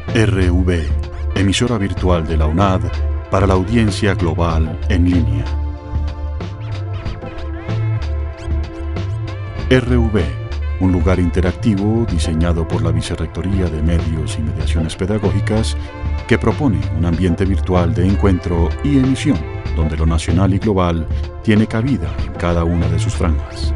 RV, emisora virtual de la UNAD para la audiencia global en línea. RV, un lugar interactivo diseñado por la Vicerrectoría de Medios y Mediaciones Pedagógicas que propone un ambiente virtual de encuentro y emisión donde lo nacional y global tiene cabida en cada una de sus franjas.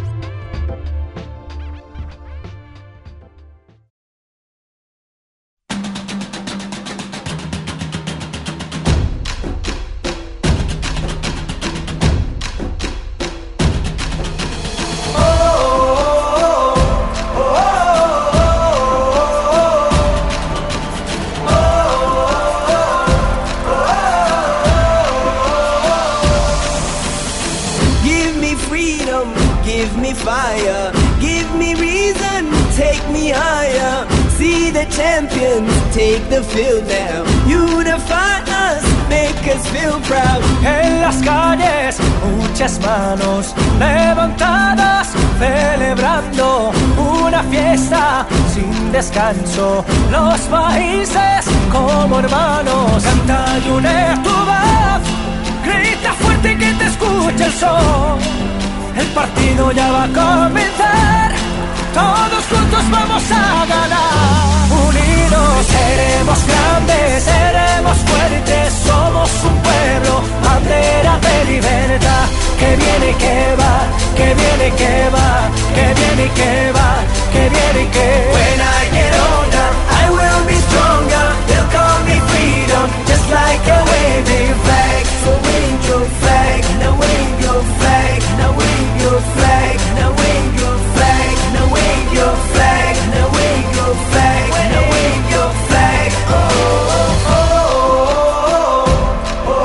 Take the field now, unify us, make us feel proud. En las calles, muchas manos levantadas, celebrando una fiesta sin descanso. Los países como hermanos, canta y une tu voz, grita fuerte que te escuche el sol. El partido ya va a comenzar, todos juntos vamos a ganar. Unidos seremos grandes, seremos fuertes, somos un pueblo, bandera de libertad. Que viene y que va, que viene y que va, que viene y que va, que viene y que va. When I get older, I will be stronger, they'll call me freedom, just like a waving flag. So wave your flag, now wave your flag, now wave your flag, now wave your flag, now wave your flag, now wave your flag, now wave your flag. Oh, oh, oh, oh,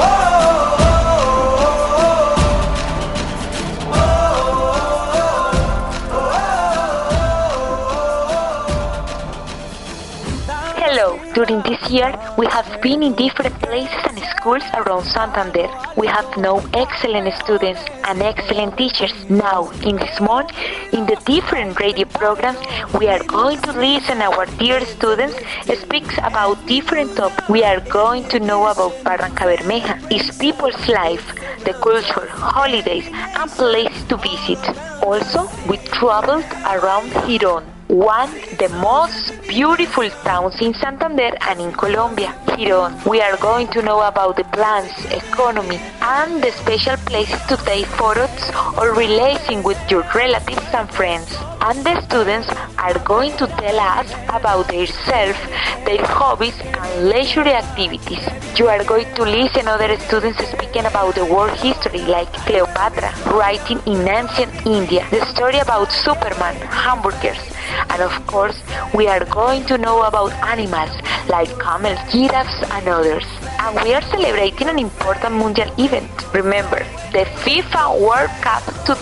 oh. Hello. During this year, we have been in different places and schools around Santander. We have known excellent students and excellent teachers. Now, in this month, in the different radio programs, we are going to listen our dear students speak about different topics. We are going to know about Barranca Bermeja, its people's life, the culture, holidays, and places to visit. Also, we traveled around Girón, one of the most beautiful towns in Santander and in Colombia, Girón. We are going to know about the plans, economy, and the special places to take photos or relating with your relatives and friends. And the students are going to tell us about themselves, their hobbies, and leisure activities. You are going to listen other students speaking about the world history, like Cleopatra, writing in ancient India, the story about Superman, hamburgers, and of course, we are going to know about animals like camels, giraffes, and others. And we are celebrating an important mundial event. Remember, the FIFA World Cup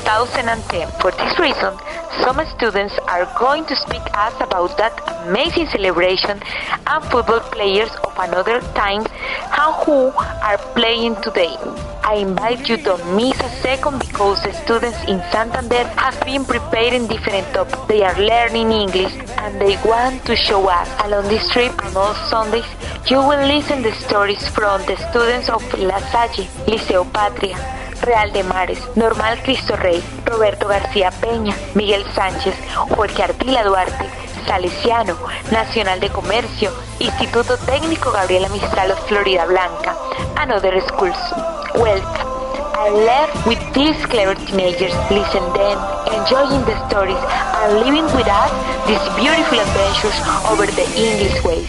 2010. For this reason, some students are going to speak us about that amazing celebration and football players of another time and who are playing today. I invite you to miss a second because the students in Santander have been preparing different topics. They are learning English and they want to show us. Along this trip on all Sundays, you will listen to stories from the students of La Salle, Liceo Patria, Real de Mares, Normal Cristo Rey, Roberto García Peña, Miguel Sánchez, Jorge Ardila Duarte, Salesiano, Nacional de Comercio, Instituto Técnico Gabriela Mistral of Florida Blanca, and other schools. Welcome. I left with these clever teenagers. Listen then, enjoying the stories and living with us these beautiful adventures over the English ways.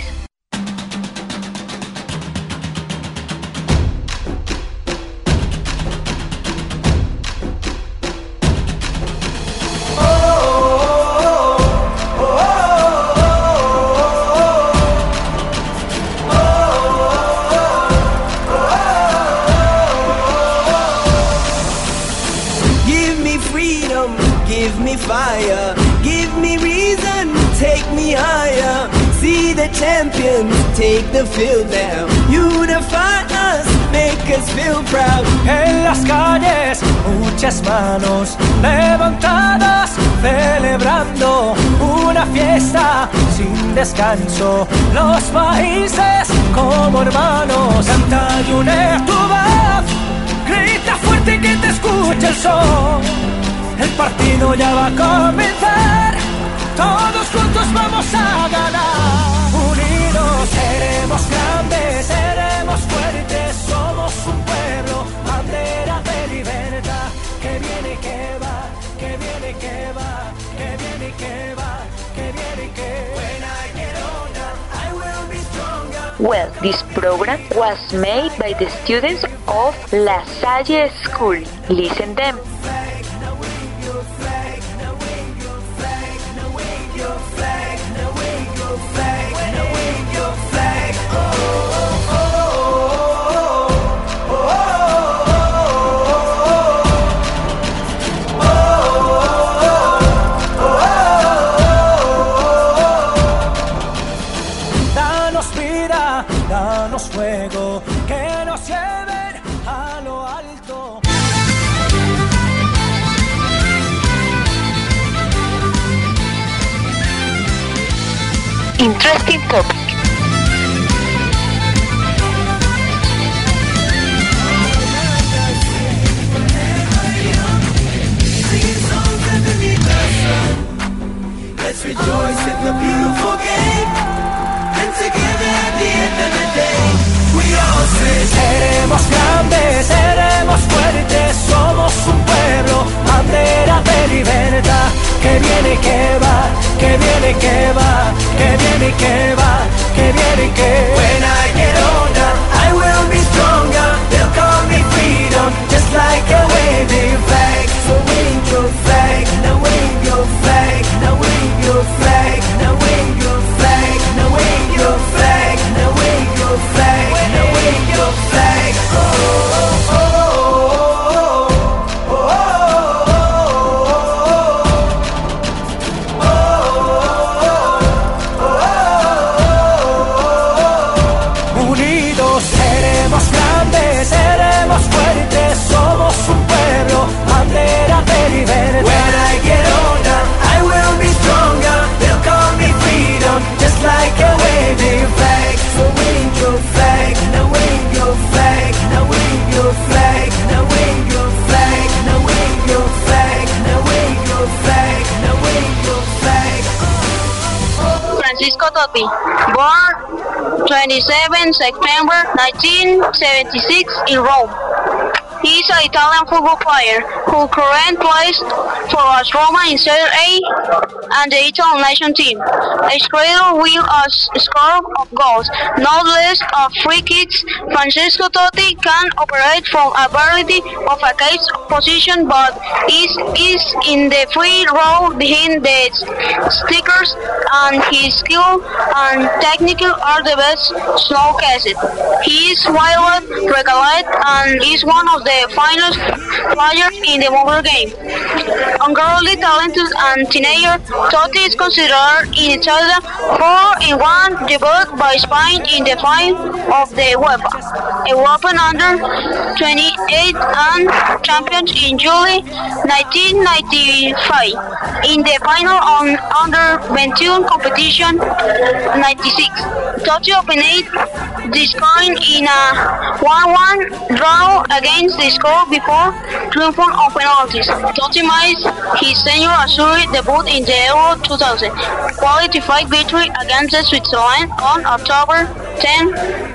Give me fire, give me reason, take me higher. See the champions take the field now. Unify us, make us feel proud. En las calles, muchas manos levantadas, celebrando una una fiesta sin descanso. Los países como hermanos. Canta y une tu voz, grita fuerte que te escuche el sol. El partido ya va a comenzar, todos juntos vamos a ganar. Unidos seremos grandes, seremos fuertes, somos un pueblo, bandera de libertad. Que viene, que va, que viene, que va, que viene, que va, que viene, que va. When I get older, I will be stronger. Well, this program was made by the students of La Salle School. Listen them. Danos fuego, que nos lleven a lo alto. Interesting topic. Let's rejoice in the beautiful game, and together at the end of the day, we all say, seremos grandes, seremos fuertes, somos un pueblo, bandera de libertad. Que viene, que va, que viene, que va, que viene, que va, que viene, que va. When I get older, I will be stronger. They'll call me freedom, just like a waving flag. So wave your flag, now wave your flag, now wave your flag, now wave your flag, now wave your flag, now wave your flag, now wave your flag. Oh, oh, oh, oh, oh, oh, oh, oh, oh. Unidos seremos grandes, seremos fuertes, somos un pueblo, bandera de libertad. When I get older, I will be stronger. They'll call me freedom, just like a waving flag. So wave your flag, now wave your flag, now wave your flag, now wave your flag, now wave your flag, now wave your flag, now wave your flag. Francisco Totti, born 27 September 1976 in Rome. He is an Italian football player who currently plays for AS Roma in Serie A and the Italian national team. His career with a score of goals, not less of free kicks. Francisco Totti can operate from a variety of a cage position, but is in the free role behind the stickers, and his skill and technique are the best showcased. He is widely regarded and is one of the finest players in the mobile game. Unguardedly talented and teenager, Totti is considered in Italy 4-in-1 debut by Spain in the final of the UEFA European Under-28 and champions in July 1995. In the final on Under-21 competition 96, Totti opened the scoring in a 1-1 draw against the score before triumphing on penalties. Totti made his senior Azzurri debut in the Euro 2000 qualified victory against Switzerland on October 10,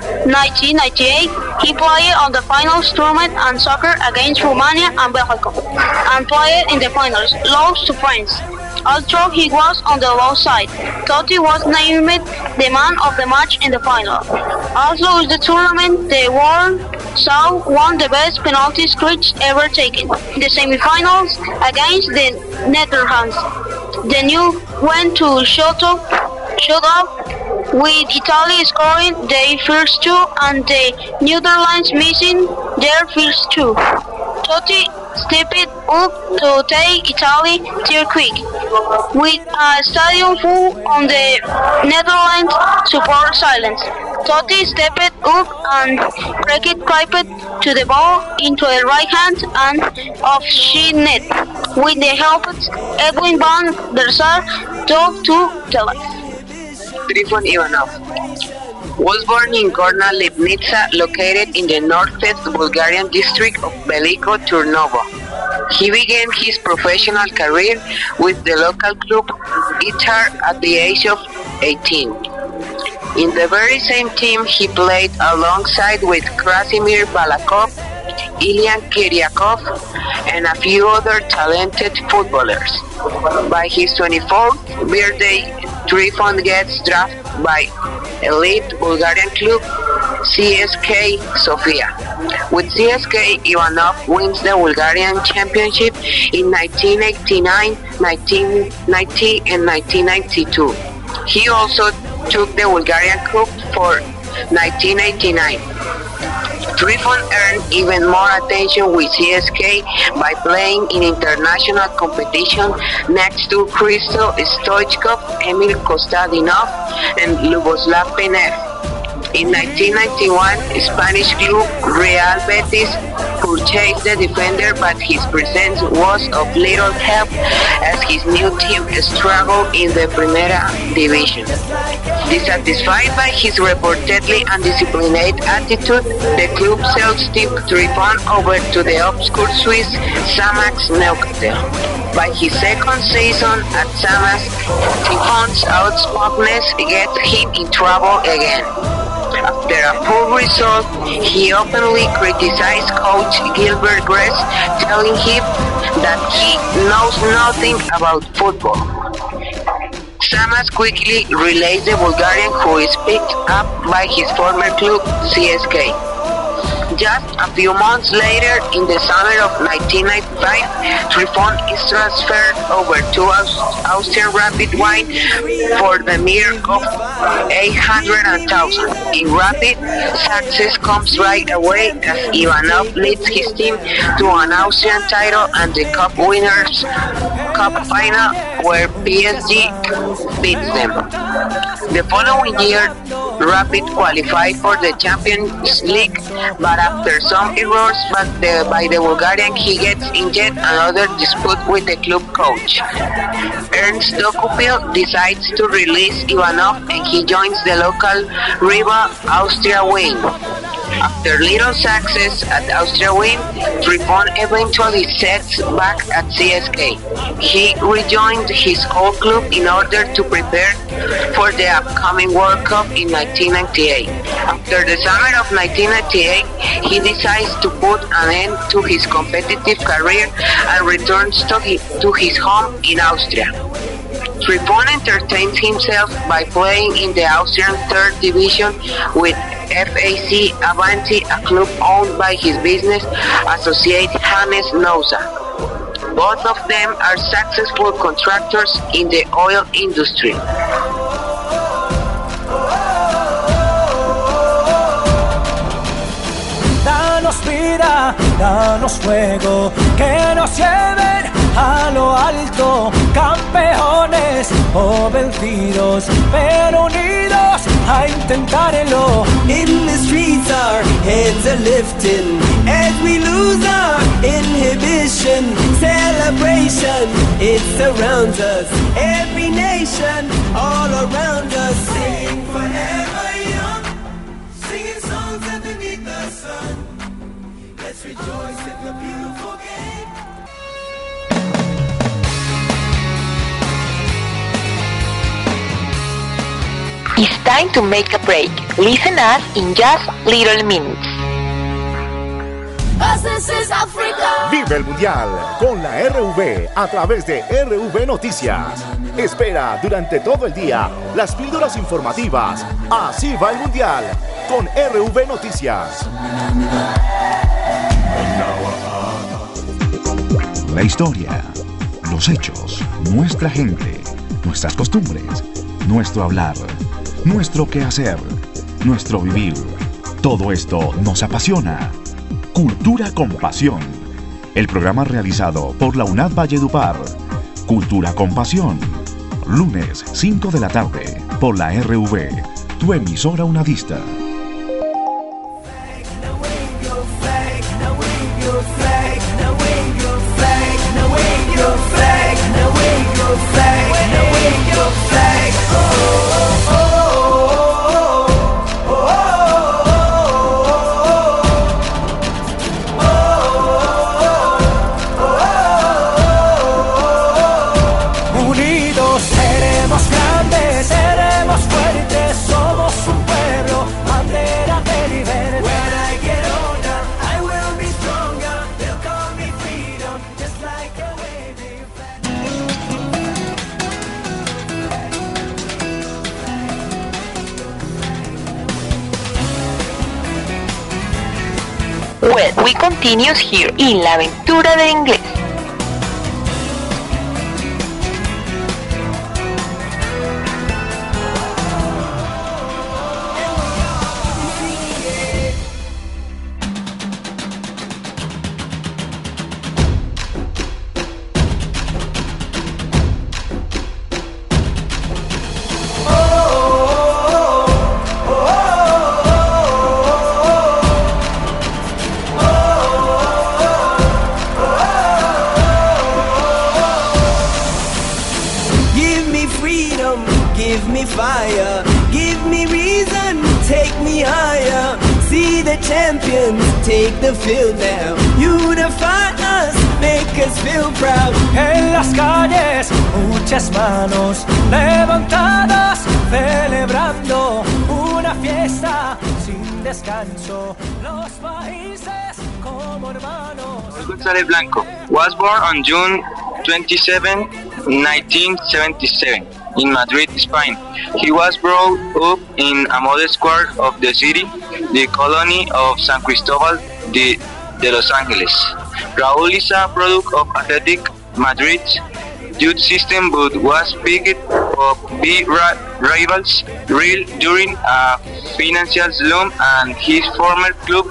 1998. He played on the finals tournament and soccer against Romania and Belgium, and played in the finals, lost to France. Although he was on the low side, Totti was named the man of the match in the final. Also in the tournament, the world saw one of the best penalty kicks ever taken. The semi-finals against the Netherlands, the new went to shut up, with Italy scoring their first two and the Netherlands missing their first two. Totti stepped up to take Italy tier quick. With a stadium full on the Netherlands support silence, Totti stepped up and clipped to the ball into the right hand and of Shin net. With the help of Edwin van der Sar, Talk to tell us. Trifon Ivanov was born in Gorna Lipnitsa, located in the northwest Bulgarian district of Veliko Turnovo. He began his professional career with the local club Itar at the age of 18. In the very same team, he played alongside with Krasimir Balakov, Ilian Kiryakov, and a few other talented footballers. By his 24th birthday, Trifon gets drafted by elite Bulgarian club CSK Sofia. With CSK, Ivanov wins the Bulgarian Championship in 1989, 1990 and 1992. He also took the Bulgarian Cup for 1989. Trifon earned even more attention with CSK by playing in international competition next to Christo Stoichkov, Emil Kostadinov, and Luboslav Penev. In 1991, Spanish club Real Betis purchased the defender, but his presence was of little help as his new team struggled in the Primera Division. Dissatisfied by his reportedly undisciplined attitude, the club sells Trifon over to the obscure Swiss Xamax Neuchâtel. By his second season at Xamax, Trifon's outspokenness gets him in trouble again. After a poor result, he openly criticized coach Gilbert Gress, telling him that he knows nothing about football. Xamax quickly released the Bulgarian, who is picked up by his former club CSK. Just a few months later, in the summer of 1995, Trifon is transferred over to Austrian Rapid Wien for the mere of 800,000. In Rapid, success comes right away as Ivanov leads his team to an Austrian title and the Cup Winners' Cup final, where PSG beats them. The following year, Rapid qualified for the Champions League, but after some errors by the Bulgarian, he gets in yet another dispute with the club coach. Ernst Dokupil decides to release Ivanov and he joins the local rival Austria Wien. After little success at Austria Wien, Trifon eventually sets back at CSK. He rejoined his old club in order to prepare for the upcoming World Cup in 1998. After the summer of 1998, he decides to put an end to his competitive career and returns to his home in Austria. Trifon entertains himself by playing in the Austrian 3rd Division with FAC Avanti, a club owned by his business associate Hannes Noza. Both of them are successful contractors in the oil industry. Danos vida, danos fuego, que nos lleven a lo alto, campeones o vencidos, pero unidos a intentarlo. In the streets our heads are lifting as we lose our inhibition. Celebration, it surrounds us, every nation all around us. Sing forever young, singing songs underneath the sun. Let's rejoice in the beautiful game. It's time to make a break. Listen us in just little minutes. Vive el Mundial con la RV a través de RV Noticias. Espera durante todo el día las píldoras informativas. Así va el Mundial con RV Noticias. La historia, los hechos, nuestra gente, nuestras costumbres, nuestro hablar, nuestro quehacer, nuestro vivir. Todo esto nos apasiona. Cultura con Pasión. El programa realizado por la UNAD Valledupar. Cultura con Pasión. Lunes, 5 de la tarde, por la RV, tu emisora unadista. Now wave your flag, now wave your flag, now wave your Well, we continue here in La Aventura del Inglés. Give me fire, give me reason, take me higher. See the champions take the field now. Unify us, make us feel proud. En las calles, muchas manos levantadas, celebrando una fiesta sin descanso. Los países como hermanos. González Blanco was born on June 27, 1977. In Madrid, Spain. He was brought up in a modest quarter of the city, the colony of San Cristobal de Los Angeles. Raúl is a product of Athletic Madrid's youth system but was picked up by rivals Real during a financial slump, and his former club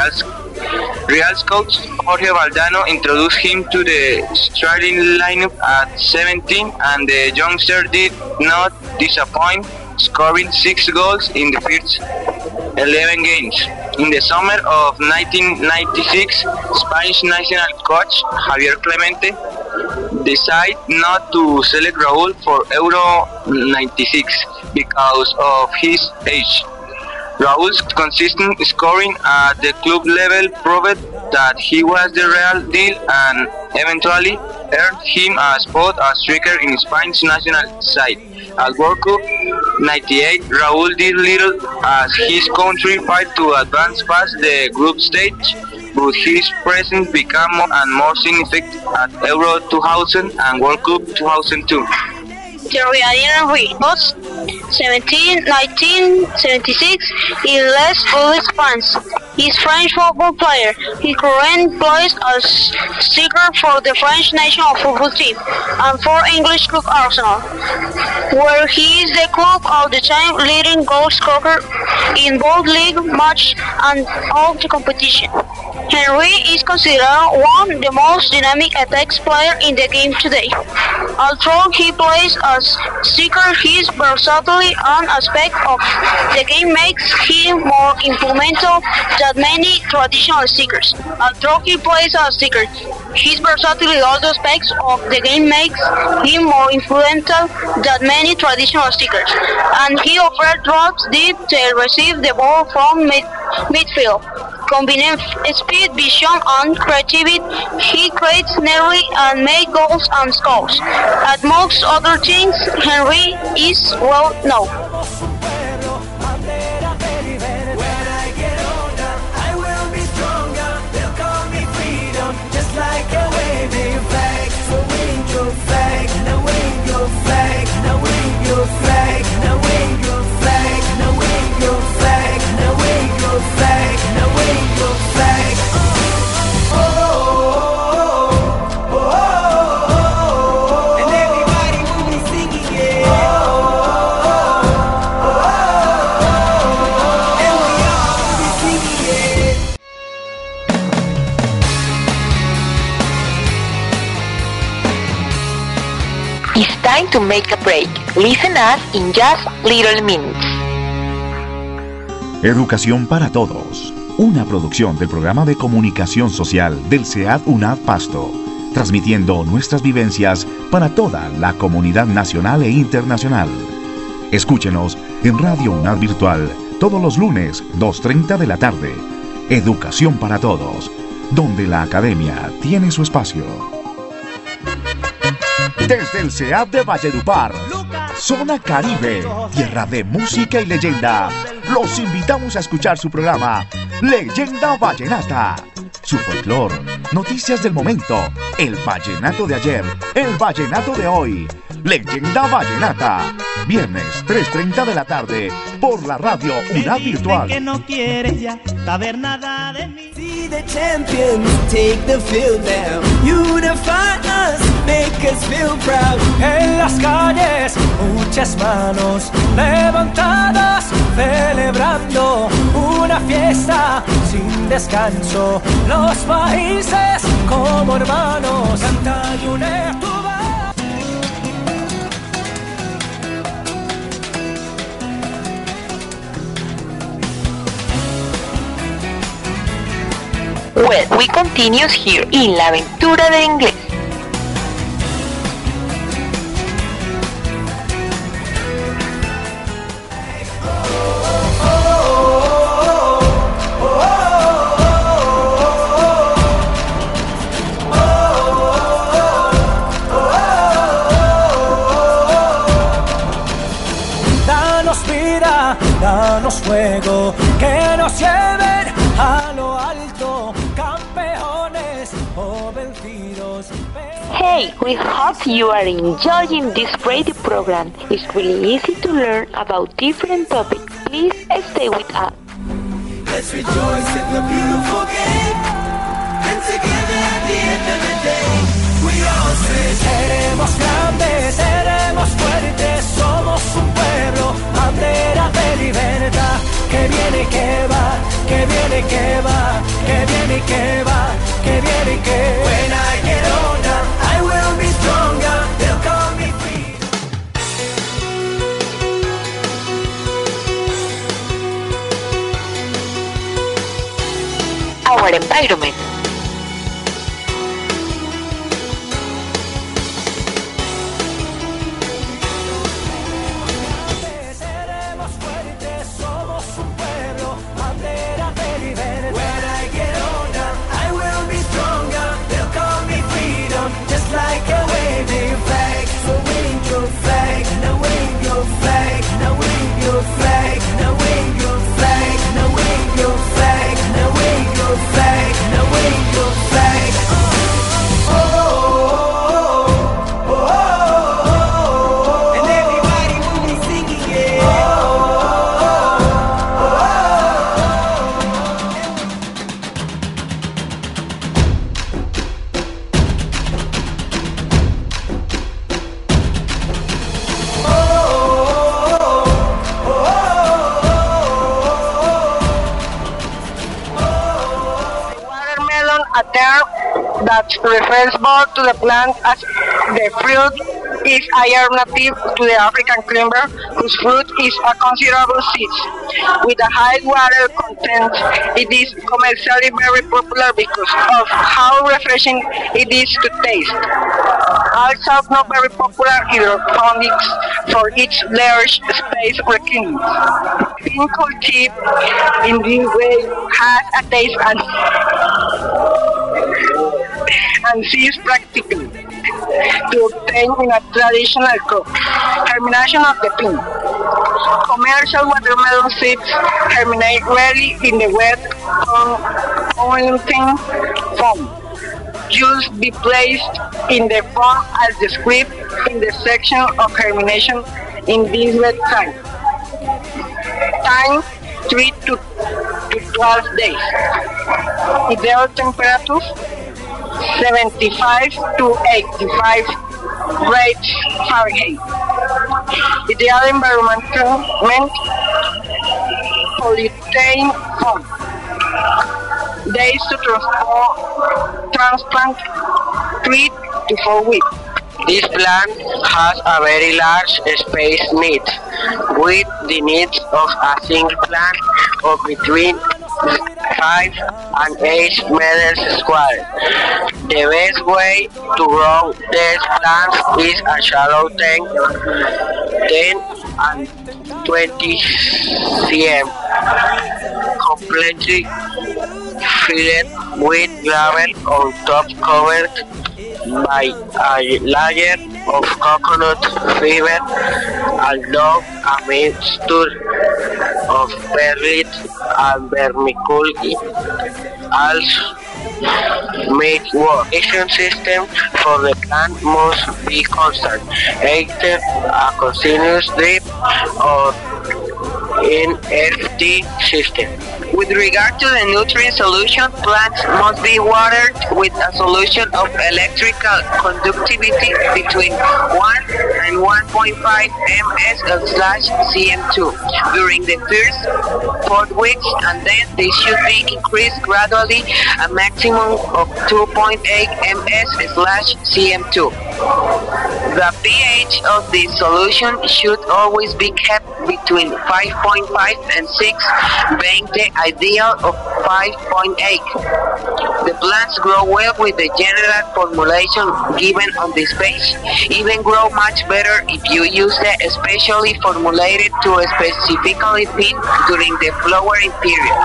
Real's coach Jorge Valdano introduced him to the starting lineup at 17, and the youngster did not disappoint, scoring 6 goals in the first 11 games. In the summer of 1996, Spanish national coach Javier Clemente decided not to select Raúl for Euro 96 because of his age. Raúl's consistent scoring at the club level proved that he was the real deal and eventually earned him a spot as striker in Spain's national side. At World Cup 98, Raúl did little as his country failed to advance past the group stage, but his presence became more and more significant at Euro 2000 and World Cup 2002. Thierry Henry was 17, 1976 in Les Boules, France. He is a French football player. He currently plays as striker for the French national football team and for English club Arsenal, where he is the club of the time leading goal scorer in both league match and all the competition. Henry is considered one of the most dynamic attacks player in the game today. Although he plays as striker, his versatility and aspect of the game makes him more implemental than many traditional strikers. Although he plays as striker, his versatility and other aspects of the game makes him more influential than many traditional strikers. And he offers drops deep to receive the ball from midfield. Combining speed, vision, and creativity, he creates nearly and makes goals and scores. Amongst other things, Henry is well known. It's time to make a break. Listen us in just little minutes. Educación para Todos, una producción del programa de comunicación social del SEAD UNAD Pasto, transmitiendo nuestras vivencias para toda la comunidad nacional e internacional. Escúchenos en Radio UNAD Virtual todos los lunes, 2:30 de la tarde. Educación para Todos, donde la academia tiene su espacio. Desde el SEAD de Valledupar, Zona Caribe, tierra de música y leyenda, los invitamos a escuchar su programa Leyenda Vallenata. Su folclor, noticias del momento, el vallenato de ayer, el vallenato de hoy. Leyenda Vallenata, los viernes, 3:30 de la tarde, por la radio UNAV Virtual. Que no quieres ya saber nada de mí. See the champions take the field now. Unify us, make us feel proud. En las calles, muchas manos levantadas, celebrando una fiesta sin descanso. Los países como hermanos, canta y une tu voz. Well, we continue here in La Aventura del Inglés. Danos vida, danos fuego, que nos lleven a lo alto, campeones o vencidos. Hey, we hope you are enjoying this radio program. It's really easy to learn about different topics. Please stay with us. Let's rejoice in the beautiful game. And together at the end of the day, we all say, seremos grandes, seremos fuertes, somos un pueblo, bandera de libertad. Que viene y que va, que viene y que va, que viene y que va, que viene y que va. When I get older, I will be stronger. They'll call me free. Our environment. Like a waving flag, so wave your flag, now wave your flag, now wave your flag, now wave your flag, now wave your flag, now wave your flag, now wave your flag. Oh, oh, oh, oh, and everybody will be singing it. A term that refers both to the plant as the fruit is alternative to the African climber, whose fruit is a considerable seed. With a high water content, it is commercially very popular because of how refreshing it is to taste. Also not very popular hydroponics for its large space requirements. Being cultivated in this way has a taste and seeds practically to obtain in a traditional crop. Germination of the pin. Commercial watermelon seeds germinate rarely in the wet unlimiting form. Just be placed in the form as described in the section of germination in this website. Time 3 to 12 days. Ideal temperature 75 to 85 grades Fahrenheit. Ideal environment polyethylene foam. Days to transplant 3 to 4 weeks. This plant has a very large space need, with the needs of a single plant of between 5 and 8 meters square. The best way to grow these plants is a shallow tank, 10 and 20 cm, completely filled with gravel on top, covered by a layer of coconut fiber, although a mixture of perlite and vermiculite Make war. Action system for the plant must be constant, either a continuous drip or NFT system. With regard to the nutrient solution, plants must be watered with a solution of electrical conductivity between 1 and 1.5 ms/cm2 during the first 4 weeks, and then they should be increased gradually a maximum of 2.8 ms/cm2. The pH of the solution should always be kept between 5.5 and 6, being the ideal of 5.8. The plants grow well with the general formulation given on this page, even grow much better if you use the specially formulated to specifically pin during the flowering period.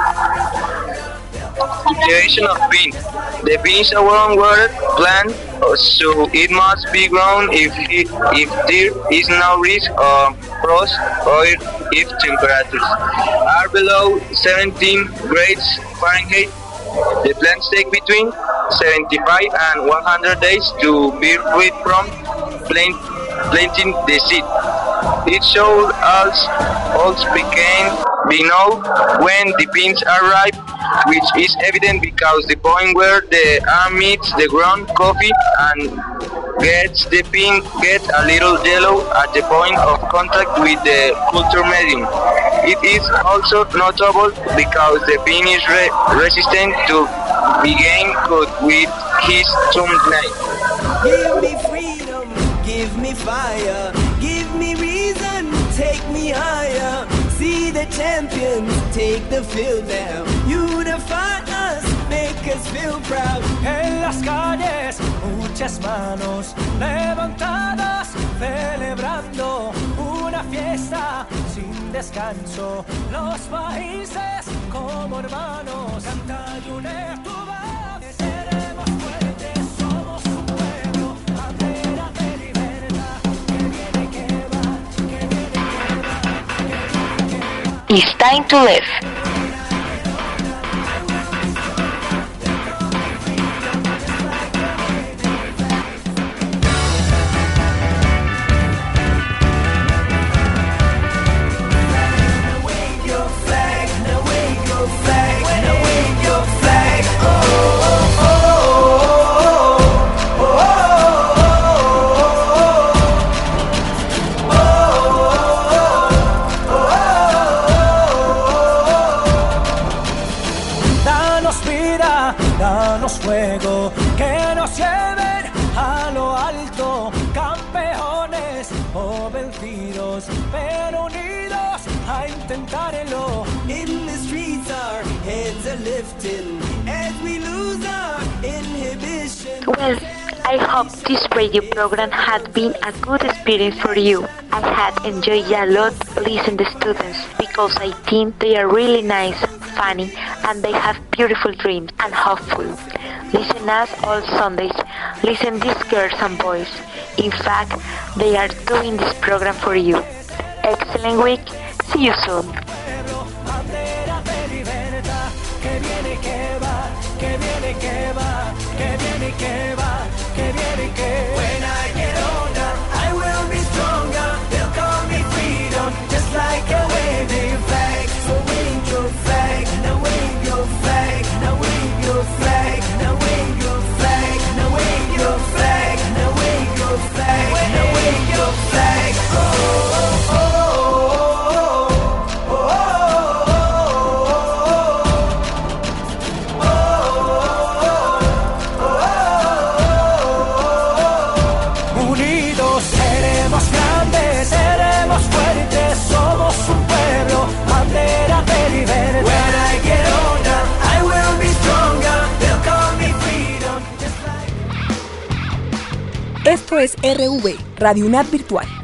Cultivation of bean. The bean is a warm-watered plant, so it must be grown if there is no risk of frost or if temperatures are below 17 degrees Fahrenheit. The plants take between 75 and 100 days to bear fruit from planting the seed. It should also be known when the beans are ripe, which is evident because the point where the arm meets the ground coffee and the bean gets a little yellow at the point of contact with the culture medium. It is also notable because the bean is resistant to being cut with his thumbnail. Give me freedom, give me fire, give me reason, take me higher. See the champions take the field now. Unify us, make us feel proud. En las calles, muchas manos levantadas, celebrando una fiesta sin descanso. Los países como hermanos, canta y une tu voz. Seremos fuertes, somos un pueblo, bandera de libertad. Que viene, que va, que viene, que va, que viene, que va. It's time to live. Danos fuego, que nos lleven a lo alto, campeones o vencidos, pero unidos a intentarlo. In the streets our heads are lifting as we lose our inhibition. Well, I hope this radio program had been a good experience for you. I had enjoyed a lot listening to students because I think they are really nice, funny, and they have beautiful dreams and hopeful. Listen us all Sundays. Listen these girls and boys. In fact, they are doing this program for you. Excellent week. See you soon. When I get older, I will be stronger. They'll call me freedom, just like a waving flag. So wave your flag, now wave your flag, now wave your flag, now wave your flag, now wave your flag, now wave your flag, now wave your flag. Oh, oh, oh, oh, oh, oh. Unidos seremos grandes, seremos fuertes, somos un pueblo, bandera de libertad. When I get older, I will be stronger. They'll call me freedom, just like... Esto es RV, Radio UNAD Virtual.